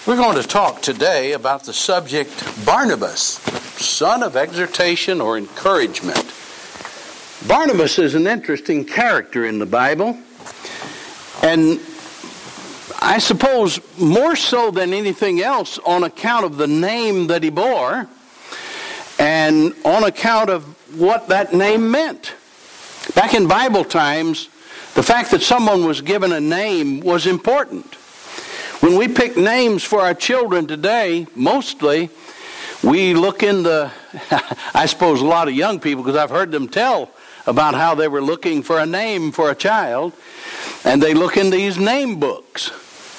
We're going to talk today about the subject Barnabas, son of exhortation or encouragement. Barnabas is an interesting character in the Bible, and I suppose more so than anything else on account of the name that he bore and on account of what that name meant. Back in Bible times, the fact that someone was given a name was important. When we pick names for our children today, mostly we look in I suppose a lot of young people, because I've heard them tell about how they were looking for a name for a child, and they look in these name books.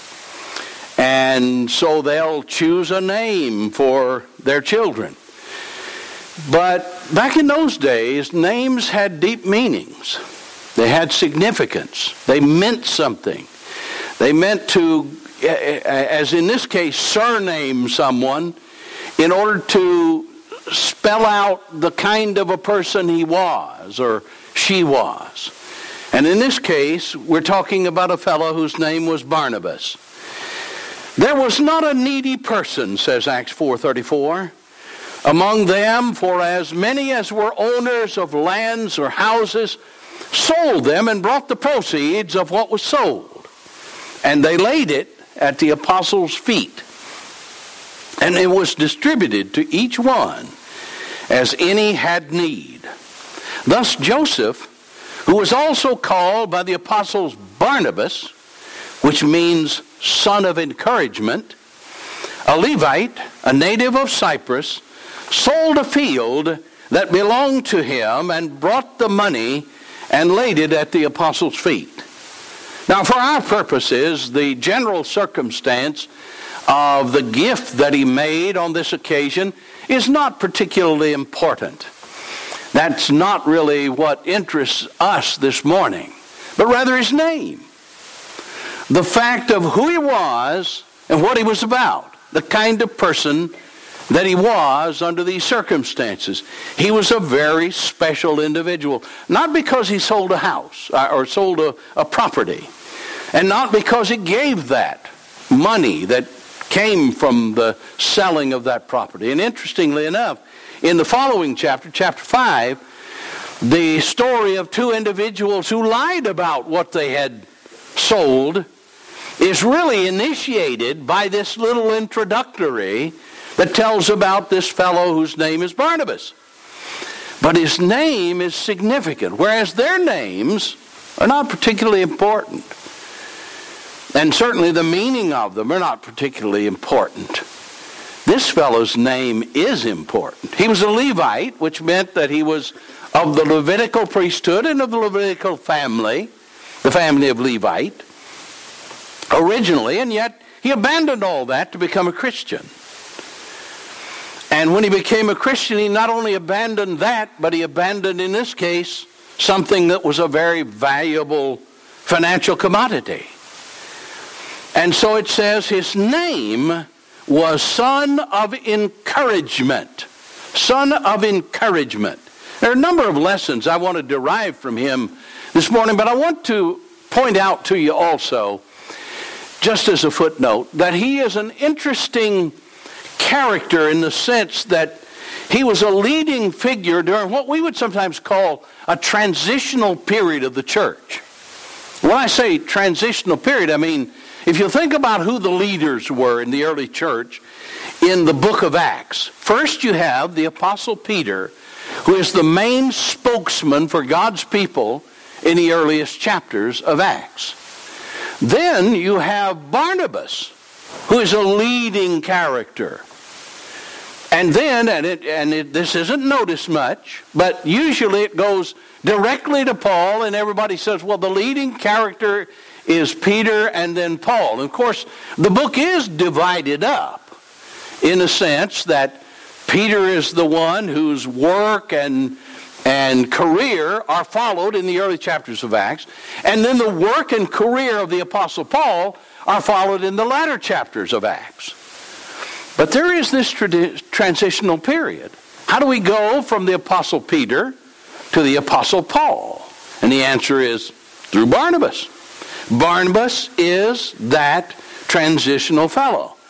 And so they'll choose a name for their children. But back in those days, names had deep meanings. They had significance. They meant something. They meant to, as in this case, surname someone in order to spell out the kind of a person he was or she was. And in this case, we're talking about a fellow whose name was Barnabas. There was not a needy person, says Acts 4:34, among them, for as many as were owners of lands or houses sold them and brought the proceeds of what was sold. And they laid it at the apostles' feet. And it was distributed to each one as any had need. Thus Joseph, who was also called by the apostles Barnabas, which means son of encouragement, a Levite, a native of Cyprus, sold a field that belonged to him and brought the money and laid it at the apostles' feet. Now, for our purposes, the general circumstance of the gift that he made on this occasion is not particularly important. That's not really what interests us this morning, but rather his name. The fact of who he was and what he was about, the kind of person that he was under these circumstances. He was a very special individual, not because he sold a house or sold a property, and not because he gave that money that came from the selling of that property. And interestingly enough, in the following chapter, chapter 5, the story of two individuals who lied about what they had sold is really initiated by this little introductory that tells about this fellow whose name is Barnabas. But his name is significant, whereas their names are not particularly important. And certainly the meaning of them are not particularly important. This fellow's name is important. He was a Levite, which meant that he was of the Levitical priesthood and of the Levitical family, the family of Levite, originally, and yet he abandoned all that to become a Christian. And when he became a Christian, he not only abandoned that, but he abandoned, in this case, something that was a very valuable financial commodity. And so it says his name was son of encouragement. Son of encouragement. There are a number of lessons I want to derive from him this morning, but I want to point out to you also, just as a footnote, that he is an interesting character in the sense that he was a leading figure during what we would sometimes call a transitional period of the church. When I say transitional period, I mean, if you think about who the leaders were in the early church in the book of Acts, first you have the Apostle Peter, who is the main spokesman for God's people in the earliest chapters of Acts. Then you have Barnabas, who is a leading character. And then, this isn't noticed much, but usually it goes directly to Paul, and everybody says, well, the leading character is Peter and then Paul. And of course, the book is divided up in a sense that Peter is the one whose work and career are followed in the early chapters of Acts, and then the work and career of the Apostle Paul are followed in the latter chapters of Acts. But there is this transitional period. How do we go from the Apostle Peter to the Apostle Paul? And the answer is through Barnabas. Barnabas is that transitional fellow.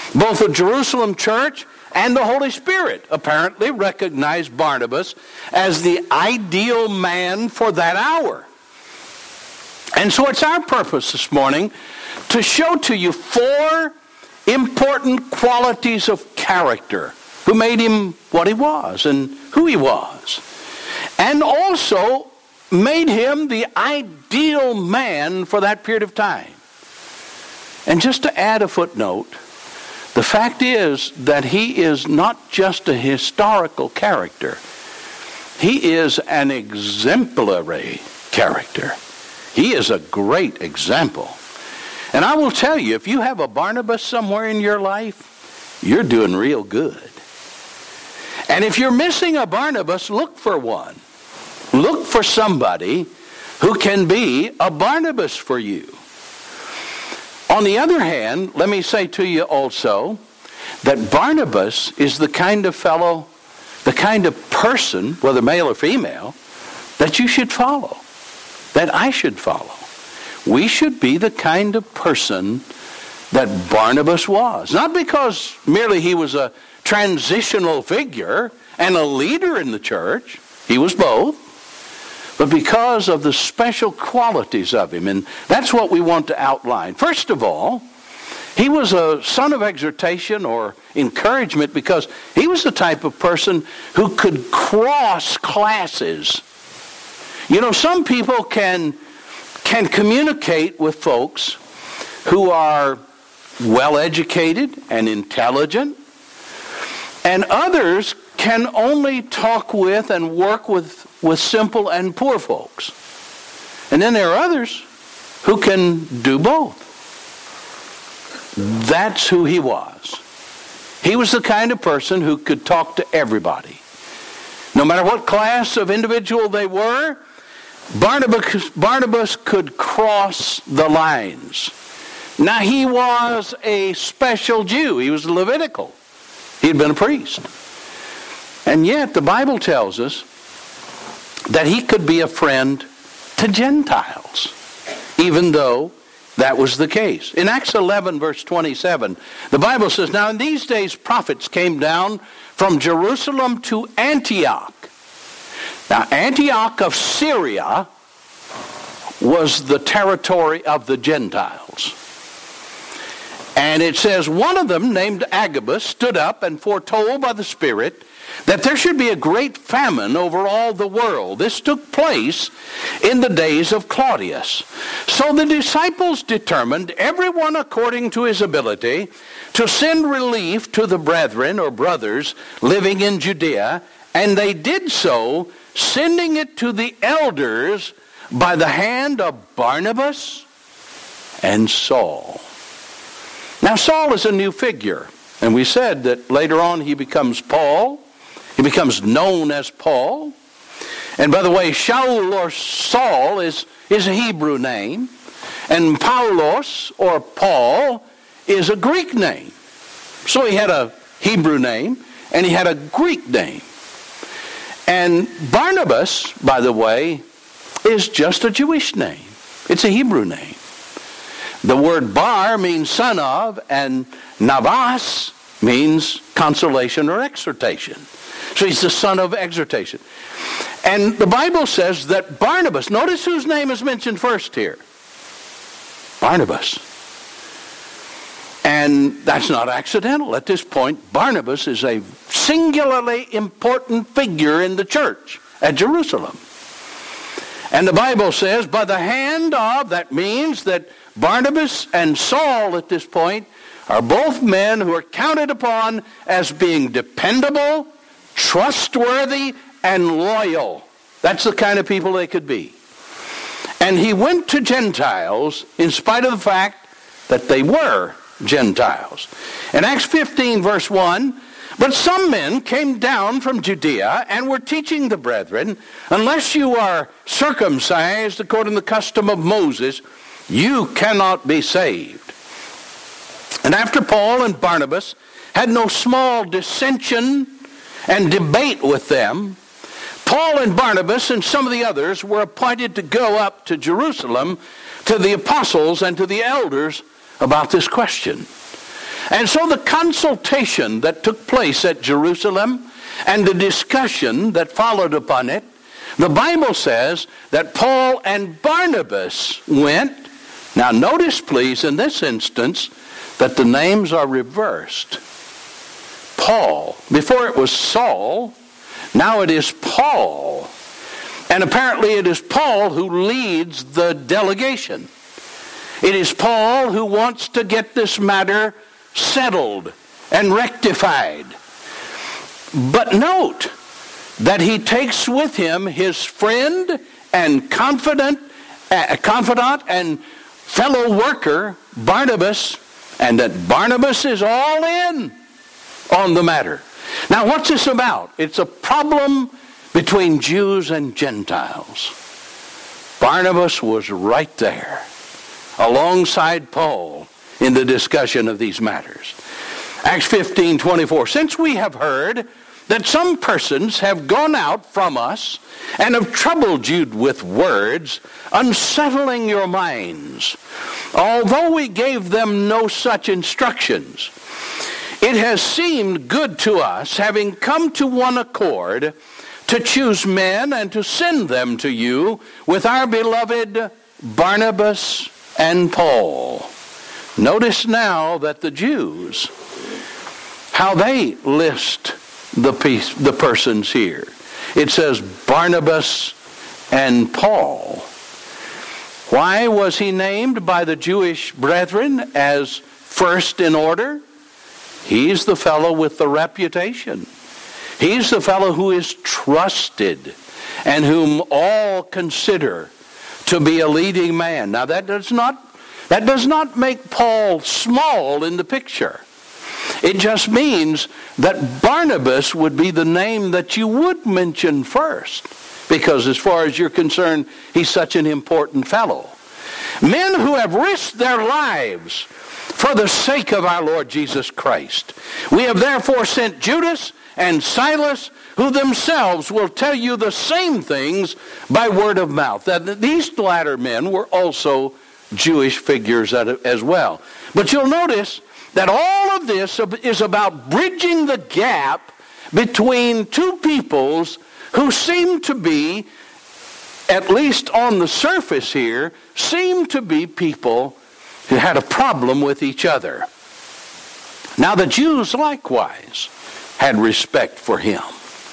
Both the Jerusalem church and the Holy Spirit apparently recognized Barnabas as the ideal man for that hour. And so it's our purpose this morning to show to you 4 important qualities of character who made him what he was and who he was. And also made him the ideal man for that period of time. And just to add a footnote, the fact is that he is not just a historical character. He is an exemplary character. He is a great example. And I will tell you, if you have a Barnabas somewhere in your life, you're doing real good. And if you're missing a Barnabas, look for one. Look for somebody who can be a Barnabas for you. On the other hand, let me say to you also that Barnabas is the kind of fellow, the kind of person, whether male or female, that you should follow, that I should follow. We should be the kind of person that Barnabas was. Not because merely he was a transitional figure and a leader in the church. He was both. But because of the special qualities of him. And that's what we want to outline. First of all, he was a son of exhortation or encouragement because he was the type of person who could cross classes. You know, some people can communicate with folks who are well-educated and intelligent, and others can only talk with and work with simple and poor folks. And then there are others who can do both. That's who he was. He was the kind of person who could talk to everybody. No matter what class of individual they were, Barnabas could cross the lines. Now, he was a special Jew. He was Levitical. He had been a priest. And yet, the Bible tells us that he could be a friend to Gentiles, even though that was the case. In Acts 11, verse 27, the Bible says, "Now in these days prophets came down from Jerusalem to Antioch." Now, Antioch of Syria was the territory of the Gentiles. And it says, one of them, named Agabus, stood up and foretold by the Spirit that there should be a great famine over all the world. This took place in the days of Claudius. So the disciples determined, everyone according to his ability, to send relief to the brethren or brothers living in Judea, and they did so, sending it to the elders by the hand of Barnabas and Saul. Now, Saul is a new figure, and we said that later on he becomes Paul. He becomes known as Paul. And by the way, Shaul or Saul is a Hebrew name, and Paulos or Paul is a Greek name. So he had a Hebrew name and he had a Greek name. And Barnabas, by the way, is just a Jewish name. It's a Hebrew name. The word bar means son of, and navas means consolation or exhortation. So he's the son of exhortation. And the Bible says that Barnabas, notice whose name is mentioned first here. Barnabas. And that's not accidental. At this point, Barnabas is a singularly important figure in the church at Jerusalem. And the Bible says, by the hand of, that means that Barnabas and Saul at this point are both men who are counted upon as being dependable, trustworthy, and loyal. That's the kind of people they could be. And he went to Gentiles in spite of the fact that they were Gentiles. In Acts 15, verse 1, but some men came down from Judea and were teaching the brethren, unless you are circumcised according to the custom of Moses, you cannot be saved. And after Paul and Barnabas had no small dissension and debate with them, Paul and Barnabas and some of the others were appointed to go up to Jerusalem to the apostles and to the elders about this question. And so the consultation that took place at Jerusalem and the discussion that followed upon it, the Bible says that Paul and Barnabas went. Now notice please in this instance that the names are reversed. Paul, before it was Saul, now it is Paul. And apparently it is Paul who leads the delegation. It is Paul who wants to get this matter settled and rectified. But note that he takes with him his friend and confidant and fellow worker, Barnabas, and that Barnabas is all in on the matter. Now what's this about? It's a problem between Jews and Gentiles. Barnabas was right there alongside Paul in the discussion of these matters. Acts 15:24. Since we have heard that some persons have gone out from us and have troubled you with words, unsettling your minds, although we gave them no such instructions, it has seemed good to us, having come to one accord, to choose men and to send them to you with our beloved Barnabas and Paul. Notice now that the Jews, how they list the persons here. It says Barnabas and Paul. Why was he named by the Jewish brethren as first in order? He's the fellow with the reputation. He's the fellow who is trusted and whom all consider to be a leading man. Now that does not make Paul small in the picture. It just means that Barnabas would be the name that you would mention first, because as far as you're concerned, he's such an important fellow. Men who have risked their lives for the sake of our Lord Jesus Christ. We have therefore sent Judas and Silas, who themselves will tell you the same things by word of mouth. That these latter men were also Jewish figures as well. But you'll notice that all of this is about bridging the gap between two peoples who seem to be, at least on the surface here, seem to be people who had a problem with each other. Now the Jews likewise had respect for him.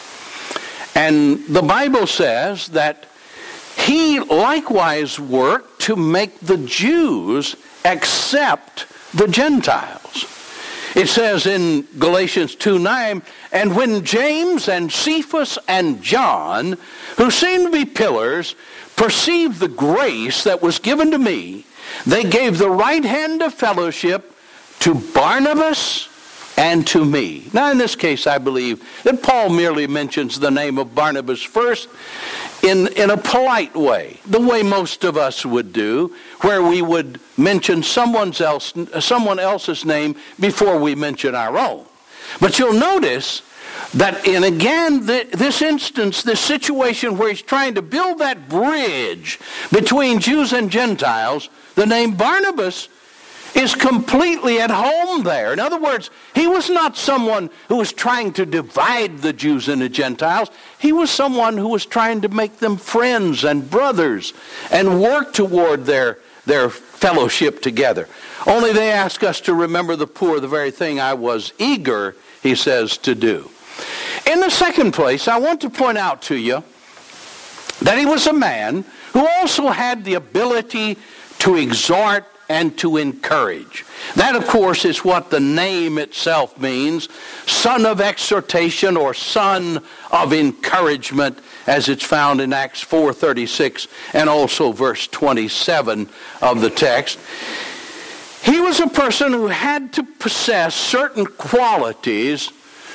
And the Bible says that he likewise worked to make the Jews accept the Gentiles. It says in Galatians 2:9, and when James and Cephas and John, who seemed to be pillars, perceived the grace that was given to me, they gave the right hand of fellowship to Barnabas and to me. Now in this case I believe that Paul merely mentions the name of Barnabas first in a polite way, the way most of us would do, where we would mention someone else's name before we mention our own. But you'll notice that in again this instance, this situation where he's trying to build that bridge between Jews and Gentiles, the name Barnabas is completely at home there. In other words, he was not someone who was trying to divide the Jews and the Gentiles. He was someone who was trying to make them friends and brothers and work toward their fellowship together. Only they ask us to remember the poor, the very thing I was eager, he says, to do. In the second place, I want to point out to you that he was a man who also had the ability to exhort and to encourage. That, of course, is what the name itself means, son of exhortation or son of encouragement, as it's found in Acts 4:36 and also verse 27 of the text. He was a person who had to possess certain qualities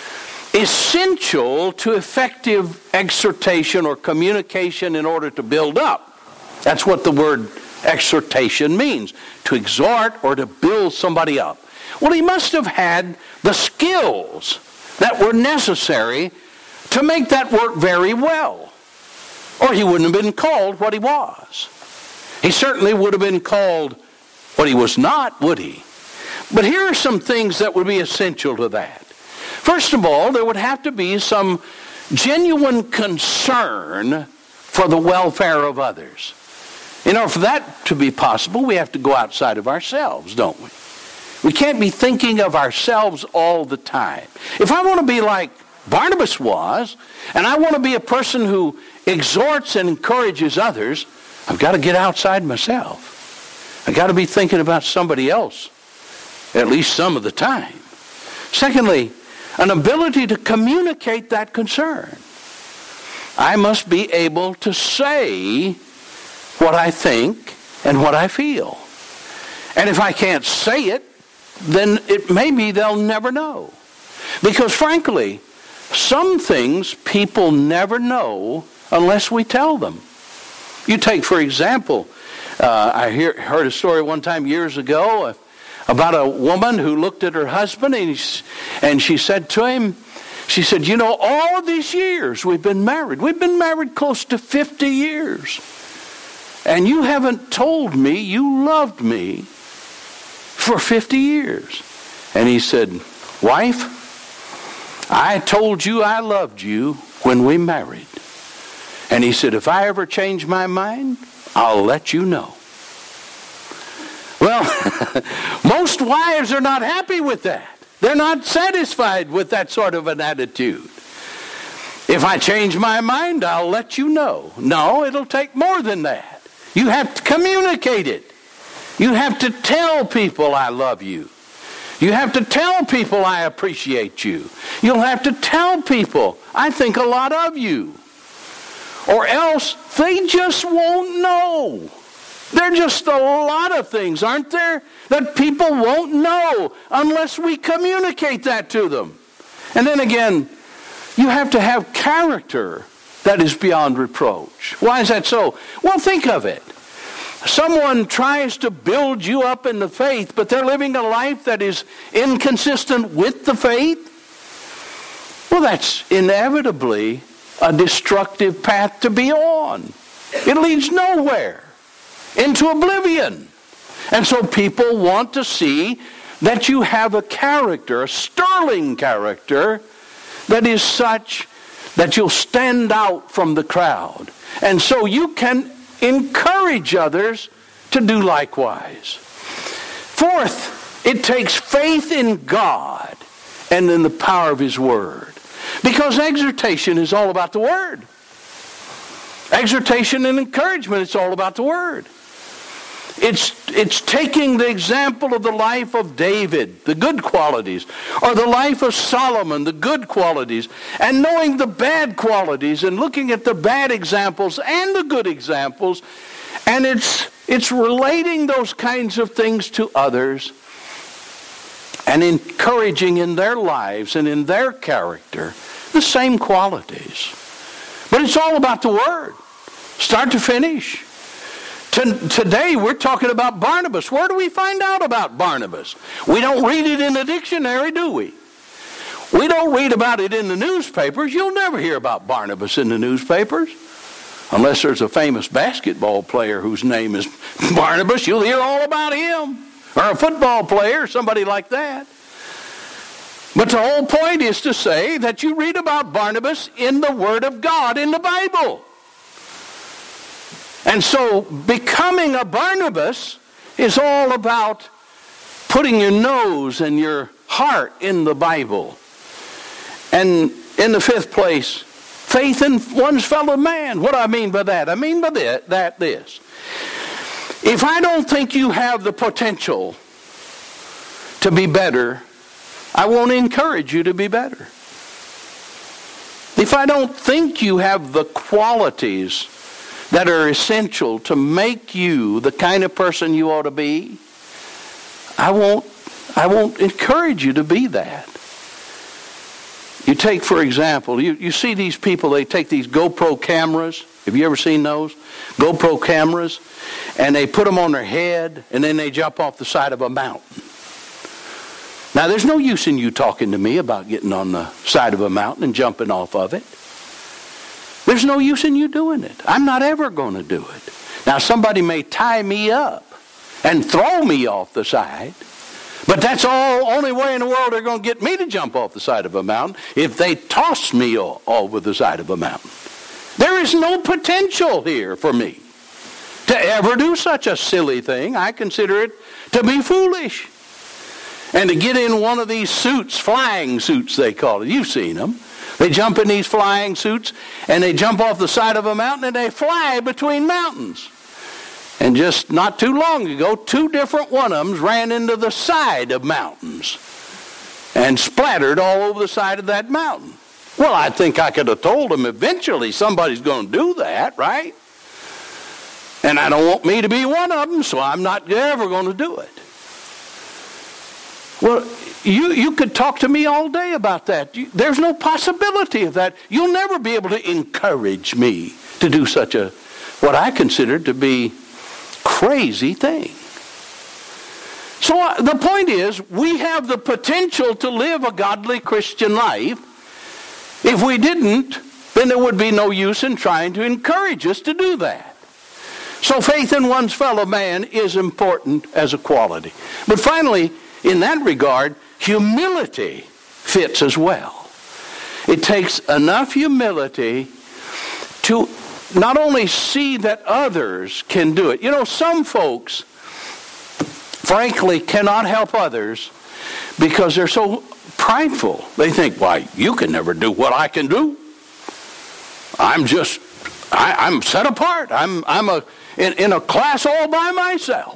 essential to effective exhortation or communication in order to build up. That's what the word exhortation means, to exhort or to build somebody up. Well, he must have had the skills that were necessary to make that work very well, or he wouldn't have been called what he was. He certainly would have been called what he was not, would he? But here are some things that would be essential to that. First of all, there would have to be some genuine concern for the welfare of others. In order for that to be possible, we have to go outside of ourselves, don't we? We can't be thinking of ourselves all the time. If I want to be like Barnabas was, and I want to be a person who exhorts and encourages others, I've got to get outside myself. I've got to be thinking about somebody else, at least some of the time. Secondly, an ability to communicate that concern. I must be able to say what I think and what I feel. And if I can't say it, then it may be they'll never know. Because frankly, some things people never know unless we tell them. You take, for example, I heard a story one time years ago about a woman who looked at her husband and she said to him, she said, you know, all of these years we've been married close to 50 years. And you haven't told me you loved me for 50 years. And he said, wife, I told you I loved you when we married. And he said, if I ever change my mind, I'll let you know. Well, most wives are not happy with that. They're not satisfied with that sort of an attitude. If I change my mind, I'll let you know. No, it'll take more than that. You have to communicate it. You have to tell people I love you. You have to tell people I appreciate you. You'll have to tell people I think a lot of you. Or else they just won't know. There are just a lot of things, aren't there, that people won't know unless we communicate that to them. And then again, you have to have character that is beyond reproach. Why is that so? Well, think of it. Someone tries to build you up in the faith, but they're living a life that is inconsistent with the faith. Well, that's inevitably a destructive path to be on. It leads nowhere, into oblivion. And so people want to see that you have a character, a sterling character, that is such that you'll stand out from the crowd. And so you can encourage others to do likewise. Fourth, it takes faith in God and in the power of His Word. Because exhortation is all about the Word. Exhortation and encouragement, it's all about the Word. It's taking the example of the life of David, the good qualities, or the life of Solomon, the good qualities, and knowing the bad qualities and looking at the bad examples and the good examples, and it's relating those kinds of things to others and encouraging in their lives and in their character the same qualities. But it's all about the Word, start to finish. Today we're talking about Barnabas. Where do we find out about Barnabas? We don't read it in the dictionary, do we? We don't read about it in the newspapers. You'll never hear about Barnabas in the newspapers. Unless there's a famous basketball player whose name is Barnabas, you'll hear all about him. Or a football player, somebody like that. But the whole point is to say that you read about Barnabas in the Word of God, in the Bible. And so becoming a Barnabas is all about putting your nose and your heart in the Bible. And in the fifth place, faith in one's fellow man. What do I mean by that? I mean by this. If I don't think you have the potential to be better, I won't encourage you to be better. If I don't think you have the qualities that are essential to make you the kind of person you ought to be, I won't encourage you to be that. You take, for example, you see these people, they take these GoPro cameras. Have you ever seen those? GoPro cameras. And they put them on their head, and then they jump off the side of a mountain. Now, there's no use in you talking to me about getting on the side of a mountain and jumping off of it. There's no use in you doing it. I'm not ever going to do it. Now, somebody may tie me up and throw me off the side, But that's all only way in the world they're going to get me to jump off the side of a mountain, if they toss me over the side of a mountain. There is no potential here for me to ever do such a silly thing. I consider it to be foolish. And to get in one of these suits, flying suits they call it. You've seen them. They jump in these flying suits and they jump off the side of a mountain and they fly between mountains. And just not too long ago, 2 different one of them ran into the side of mountains and splattered all over the side of that mountain. Well, I think I could have told them eventually somebody's going to do that, right? And I don't want me to be one of them, so I'm not ever going to do it. Well, you could talk to me all day about that. There's no possibility of that. You'll never be able to encourage me to do such a, what I consider to be, crazy thing. So the point is, we have the potential to live a godly Christian life. If we didn't, then there would be no use in trying to encourage us to do that. So faith in one's fellow man is important as a quality. But finally, in that regard, humility fits as well. It takes enough humility to not only see that others can do it. You know, some folks, frankly, cannot help others because they're so prideful. They think, why, you can never do what I can do. I'm set apart. I'm in a class all by myself.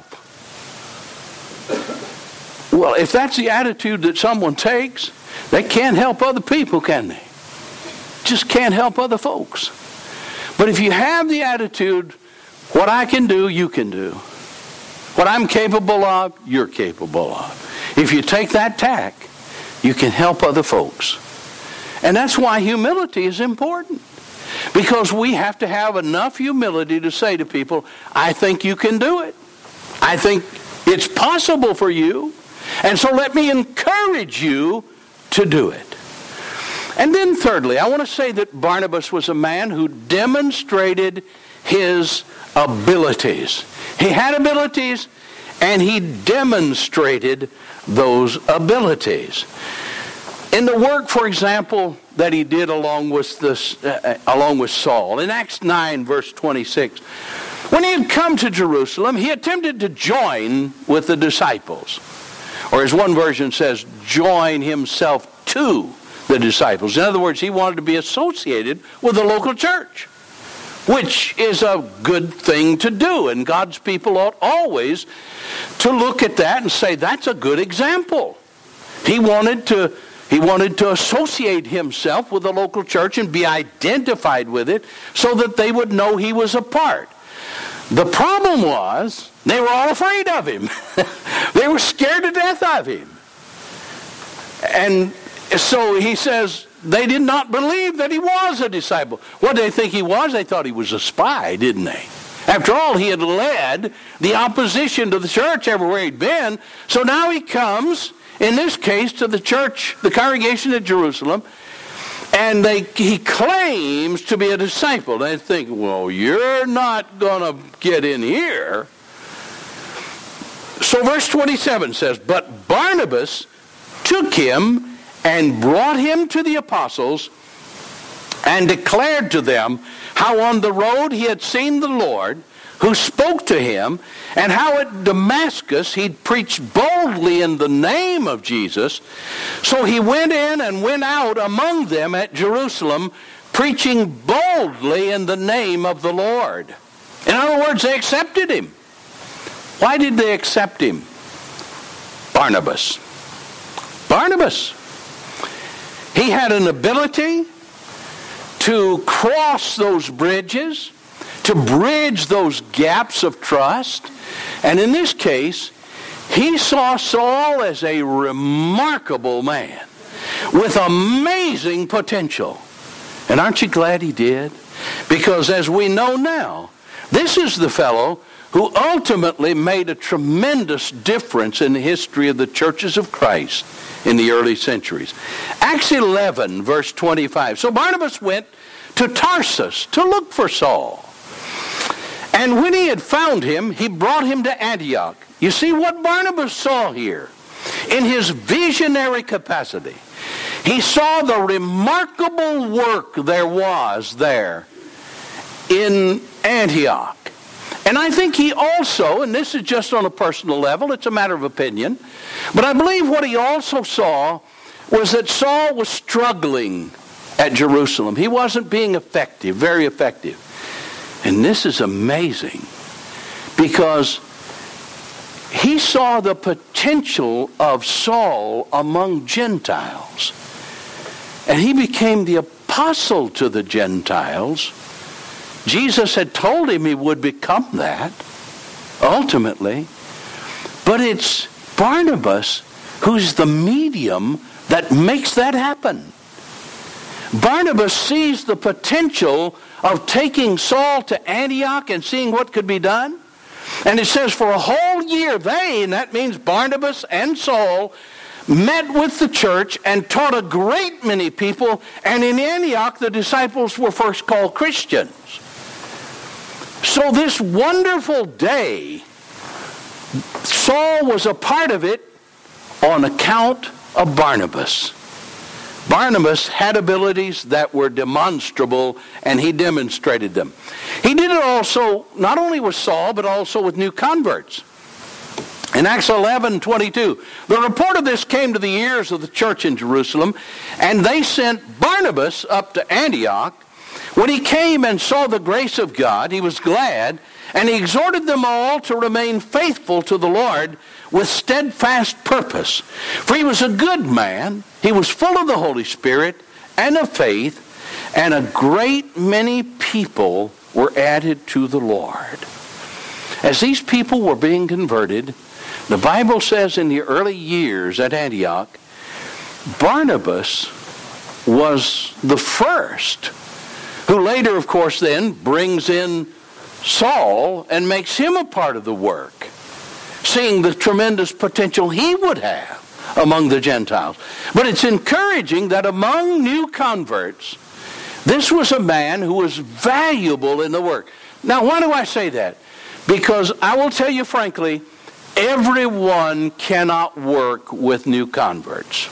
Well, if that's the attitude that someone takes, they can't help other people, can they? Just can't help other folks. But if you have the attitude, what I can do, you can do. What I'm capable of, you're capable of. If you take that tack, you can help other folks. And that's why humility is important. Because we have to have enough humility to say to people, I think you can do it. I think it's possible for you. And so let me encourage you to do it. And then thirdly, I want to say that Barnabas was a man who demonstrated his abilities. He had abilities, and he demonstrated those abilities. In the work, for example, that he did along with Saul, in Acts 9, verse 26, when he had come to Jerusalem, he attempted to join with the disciples. Or as one version says, join himself to the disciples. In other words, he wanted to be associated with the local church, which is a good thing to do. And God's people ought always to look at that and say, that's a good example. He wanted to associate himself with the local church and be identified with it so that they would know he was a part. The problem was, they were all afraid of him. They were scared to death of him. And so he says, they did not believe that he was a disciple. What did they think he was? They thought he was a spy, didn't they? After all, he had led the opposition to the church everywhere he'd been. So now he comes, in this case, to the church, the congregation at Jerusalem, and he claims to be a disciple. They think, well, you're not going to get in here. So verse 27 says, but Barnabas took him and brought him to the apostles and declared to them how on the road he had seen the Lord, who spoke to him, and how at Damascus he'd preached boldly in the name of Jesus. So he went in and went out among them at Jerusalem, preaching boldly in the name of the Lord. In other words, they accepted him. Why did they accept him? Barnabas. He had an ability to cross those bridges, to bridge those gaps of trust. And in this case, he saw Saul as a remarkable man with amazing potential. And aren't you glad he did? Because as we know now, this is the fellow who ultimately made a tremendous difference in the history of the churches of Christ in the early centuries. Acts 11, verse 25. So Barnabas went to Tarsus to look for Saul. And when he had found him, he brought him to Antioch. You see what Barnabas saw here? in his visionary capacity, he saw the remarkable work there was there in Antioch. And I think he also, and this is just on a personal level, it's a matter of opinion, but I believe what he also saw was that Saul was struggling at Jerusalem. He wasn't being effective, very effective. And this is amazing, because he saw the potential of Saul among Gentiles. And he became the apostle to the Gentiles. Jesus had told him he would become that, ultimately. But it's Barnabas who's the medium that makes that happen. Barnabas sees the potential of taking Saul to Antioch and seeing what could be done. And it says for a whole year they, and that means Barnabas and Saul, met with the church and taught a great many people. And in Antioch, the disciples were first called Christians. So this wonderful day, Saul was a part of it on account of Barnabas. Barnabas had abilities that were demonstrable, and he demonstrated them. He did it also, not only with Saul, but also with new converts. In Acts 11:22, the report of this came to the ears of the church in Jerusalem, and they sent Barnabas up to Antioch. When he came and saw the grace of God, he was glad, and he exhorted them all to remain faithful to the Lord with steadfast purpose. For he was a good man, he was full of the Holy Spirit and of faith, and a great many people were added to the Lord. As these people were being converted, the Bible says in the early years at Antioch, Barnabas was the first, who later, of course, then brings in Saul and makes him a part of the work, seeing the tremendous potential he would have among the Gentiles. But it's encouraging that among new converts, this was a man who was valuable in the work. Now, why do I say that? Because I will tell you frankly, everyone cannot work with new converts.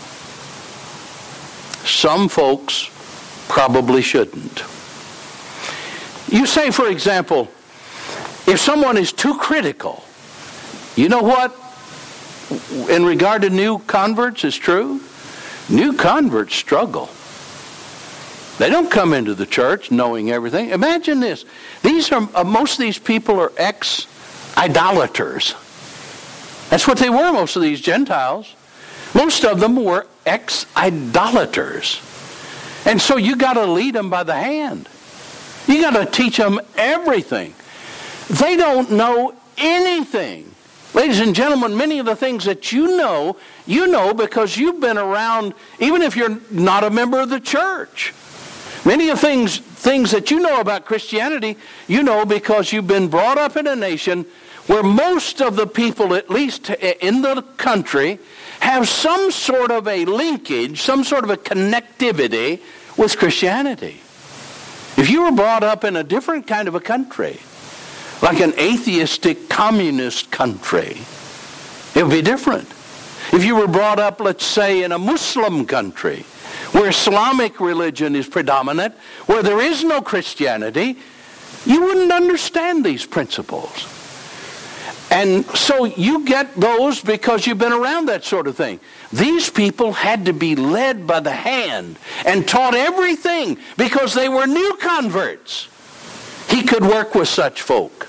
Some folks probably shouldn't. You say, for example, if someone is too critical, you know what, in regard to new converts, is true? New converts struggle. They don't come into the church knowing everything. Imagine this. Most of these people are ex-idolaters. That's what they were, most of these Gentiles. Most of them were ex-idolaters. And so you got to lead them by the hand. You got to teach them everything. They don't know anything. Ladies and gentlemen, many of the things that you know because you've been around, even if you're not a member of the church. Many of things that you know about Christianity, you know because you've been brought up in a nation where most of the people, at least in the country, have some sort of a linkage, some sort of a connectivity with Christianity. If you were brought up in a different kind of a country, like an atheistic communist country, it would be different. If you were brought up, let's say, in a Muslim country, where Islamic religion is predominant, where there is no Christianity, you wouldn't understand these principles. And so you get those because you've been around that sort of thing. These people had to be led by the hand and taught everything because they were new converts. He could work with such folk.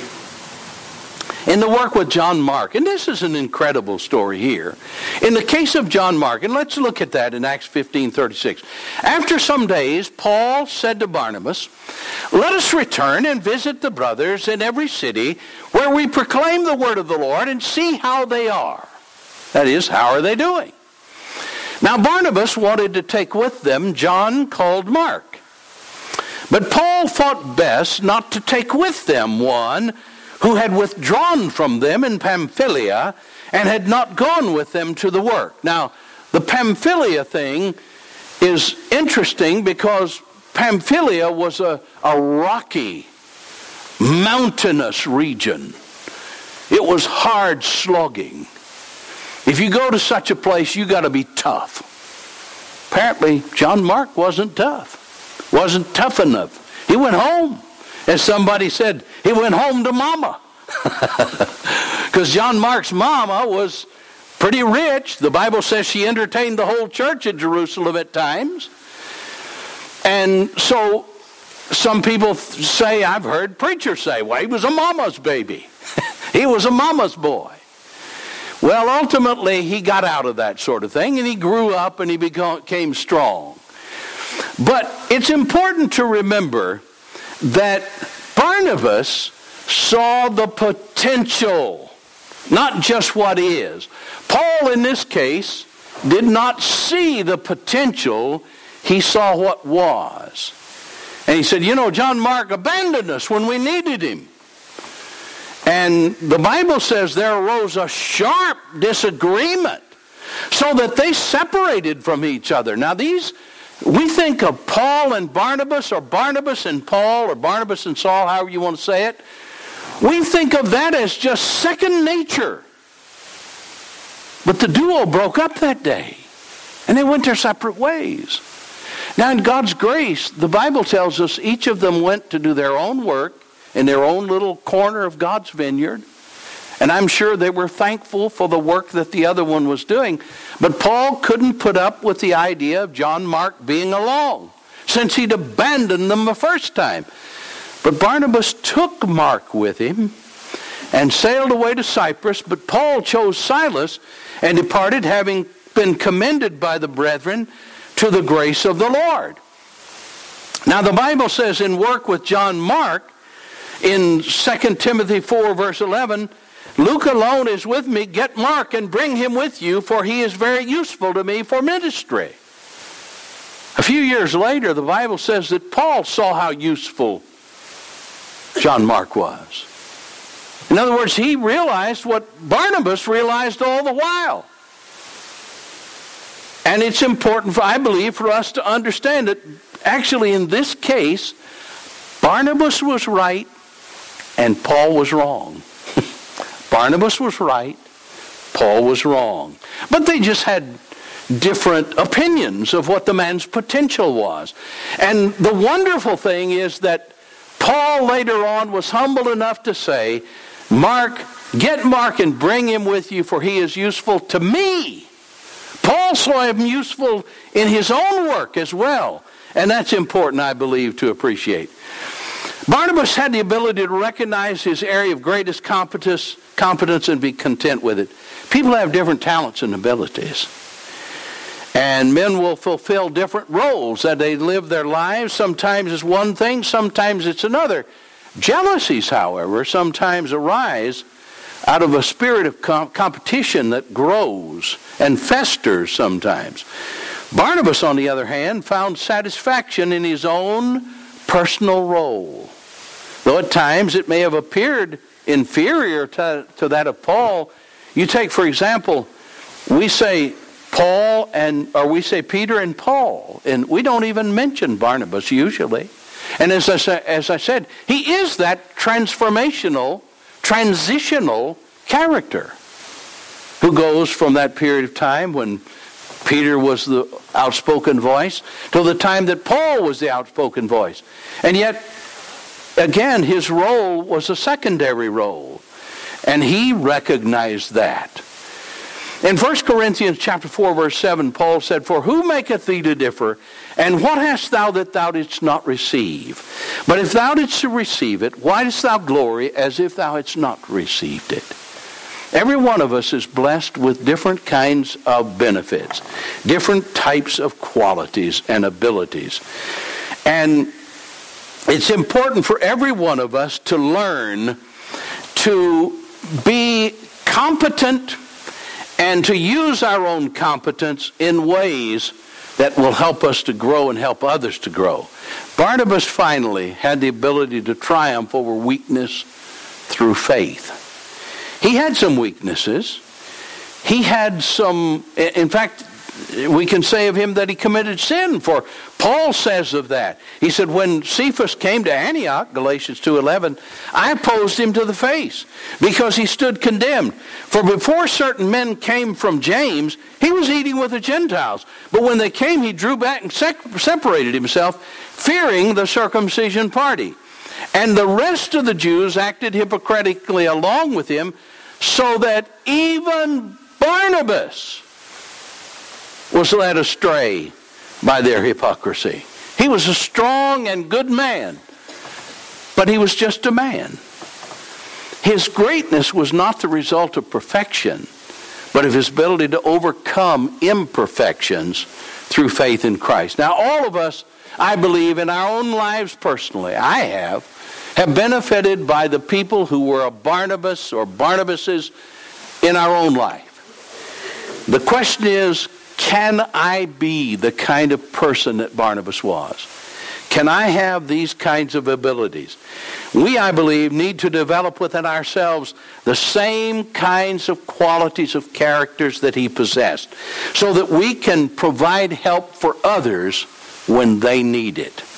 In the work with John Mark, and this is an incredible story here. In the case of John Mark, and let's look at that in Acts 15:36. After some days, Paul said to Barnabas, "Let us return and visit the brothers in every city where we proclaim the word of the Lord and see how they are." That is, how are they doing? Now Barnabas wanted to take with them John called Mark. But Paul thought best not to take with them one who had withdrawn from them in Pamphylia and had not gone with them to the work. Now, the Pamphylia thing is interesting because Pamphylia was a rocky, mountainous region. It was hard slogging. If you go to such a place, you got to be tough. Apparently, John Mark wasn't tough. Wasn't tough enough. He went home. As somebody said, he went home to mama. Because John Mark's mama was pretty rich. The Bible says she entertained the whole church at Jerusalem at times. And so some people say, I've heard preachers say, well, he was a mama's baby. He was a mama's boy. Well, ultimately, he got out of that sort of thing, and he grew up and he became strong. But it's important to remember that Barnabas saw the potential, not just what is. Paul, in this case, did not see the potential. He saw what was. And he said, John Mark abandoned us when we needed him. And the Bible says there arose a sharp disagreement so that they separated from each other. Now we think of Paul and Barnabas, or Barnabas and Paul, or Barnabas and Saul, however you want to say it. We think of that as just second nature. But the duo broke up that day, and they went their separate ways. Now, in God's grace, the Bible tells us each of them went to do their own work in their own little corner of God's vineyard. And I'm sure they were thankful for the work that the other one was doing. But Paul couldn't put up with the idea of John Mark being along, since he'd abandoned them the first time. But Barnabas took Mark with him and sailed away to Cyprus. But Paul chose Silas and departed, having been commended by the brethren to the grace of the Lord. Now the Bible says in work with John Mark, in 2 Timothy 4 verse 11, Luke alone is with me. Get Mark and bring him with you, for he is very useful to me for ministry. A few years later, the Bible says that Paul saw how useful John Mark was. In other words, he realized what Barnabas realized all the while. And it's important, I believe, for us to understand that actually in this case, Barnabas was right and Paul was wrong. Barnabas was right, Paul was wrong. But they just had different opinions of what the man's potential was. And the wonderful thing is that Paul later on was humble enough to say, get Mark and bring him with you, for he is useful to me. Paul saw him useful in his own work as well. And that's important, I believe, to appreciate. Barnabas had the ability to recognize his area of greatest competence and be content with it. People have different talents and abilities. And men will fulfill different roles as they live their lives. Sometimes it's one thing, sometimes it's another. Jealousies, however, sometimes arise out of a spirit of competition that grows and festers sometimes. Barnabas, on the other hand, found satisfaction in his own personal role. Though at times it may have appeared inferior to that of Paul. You take, for example, we say Peter and Paul, and we don't even mention Barnabas usually. And as I said, he is that transitional character who goes from that period of time when Peter was the outspoken voice to the time that Paul was the outspoken voice. And yet, again, his role was a secondary role. And he recognized that. In 1 Corinthians chapter 4, verse 7, Paul said, "For who maketh thee to differ? And what hast thou that thou didst not receive? But if thou didst receive it, why dost thou glory as if thou hadst not received it?" Every one of us is blessed with different kinds of benefits, different types of qualities and abilities. And it's important for every one of us to learn to be competent and to use our own competence in ways that will help us to grow and help others to grow. Barnabas finally had the ability to triumph over weakness through faith. He had some weaknesses. He had some, in fact, we can say of him that he committed sin, for Paul says of that. He said, when Cephas came to Antioch, Galatians 2:11, I opposed him to the face, because he stood condemned. For before certain men came from James, he was eating with the Gentiles. But when they came, he drew back and separated himself, fearing the circumcision party. And the rest of the Jews acted hypocritically along with him, so that even Barnabas was led astray by their hypocrisy. He was a strong and good man, but he was just a man. His greatness was not the result of perfection, but of his ability to overcome imperfections through faith in Christ. Now, all of us, I believe, in our own lives personally, I have benefited by the people who were a Barnabas or Barnabases in our own life. The question is, can I be the kind of person that Barnabas was? Can I have these kinds of abilities? We, I believe, need to develop within ourselves the same kinds of qualities of characters that he possessed, so that we can provide help for others when they need it.